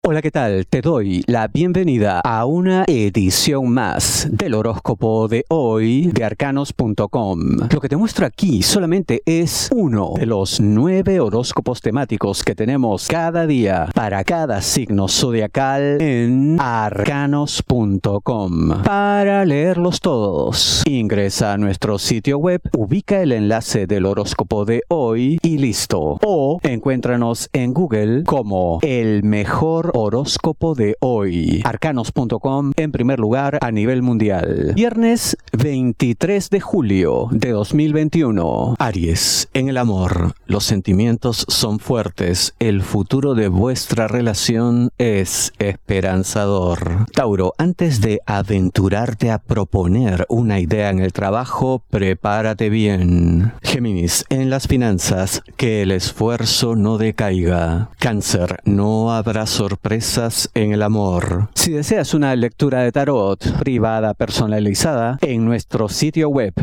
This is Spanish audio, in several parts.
Hola, ¿qué tal? Te doy la bienvenida a una edición más del horóscopo de hoy de arcanos.com. Lo que te muestro aquí solamente es uno de los 9 horóscopos temáticos que tenemos cada día para cada signo zodiacal en arcanos.com. Para leerlos todos, ingresa a nuestro sitio web, ubica el enlace del horóscopo de hoy y listo. O encuéntranos en Google como el mejor horóscopo de hoy. Arcanos.com en primer lugar a nivel mundial. Viernes 23 de julio de 2021. Aries, en el amor, los sentimientos son fuertes. El futuro de vuestra relación es esperanzador. Tauro, antes de aventurarte a proponer una idea en el trabajo, prepárate bien. Géminis, en las finanzas, que el esfuerzo no decaiga. Cáncer, no habrá sorpresas en el amor. Si deseas una lectura de tarot privada personalizada, en nuestro sitio web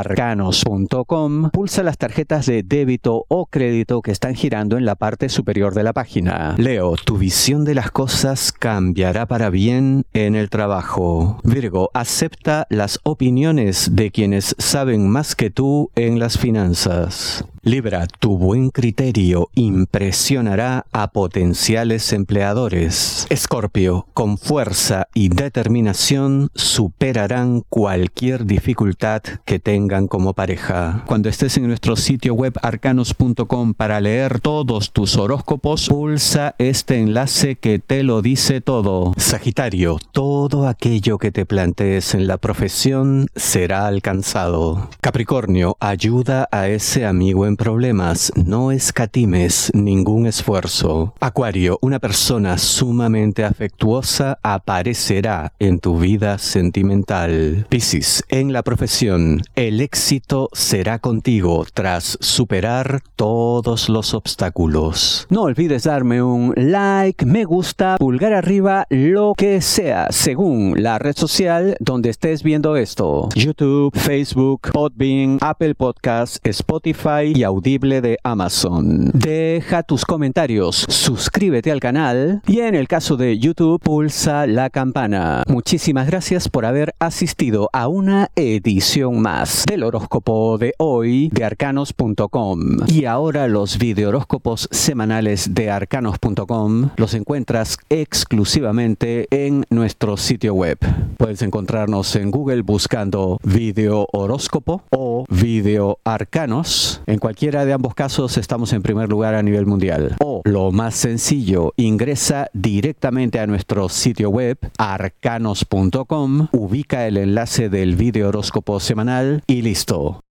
arcanos.com pulsa las tarjetas de débito o crédito que están girando en la parte superior de la página. Leo, tu visión de las cosas cambiará para bien en el trabajo. Virgo, acepta las opiniones de quienes saben más que tú en las finanzas. Libra, tu buen criterio impresionará a potenciales empleadores. Escorpio, con fuerza y determinación superarán cualquier dificultad que tengan como pareja. Cuando estés en nuestro sitio web arcanos.com para leer todos tus horóscopos, pulsa este enlace que te lo dice todo. Sagitario, todo aquello que te plantees en la profesión será alcanzado. Capricornio, ayuda a ese amigo en problemas, no escatimes ningún esfuerzo. Acuario, una persona sumamente afectuosa aparecerá en tu vida sentimental. Piscis, en la profesión, el éxito será contigo tras superar todos los obstáculos. No olvides darme un like, me gusta, pulgar arriba, lo que sea, según la red social donde estés viendo esto. YouTube, Facebook, Podbean, Apple Podcasts, Spotify y Audible de Amazon. Deja tus comentarios, suscríbete al canal y en el caso de YouTube, pulsa la campana. Muchísimas gracias por haber asistido a una edición más del horóscopo de hoy de arcanos.com. Y ahora los videohoróscopos semanales de arcanos.com los encuentras exclusivamente en nuestro sitio web. Puedes encontrarnos en Google buscando video horóscopo o video arcanos. En cualquiera de ambos casos estamos en primer lugar a nivel mundial. O lo más sencillo, ingresa directamente a nuestro sitio web arcanos.com, ubica el enlace del video horóscopo semanal y listo.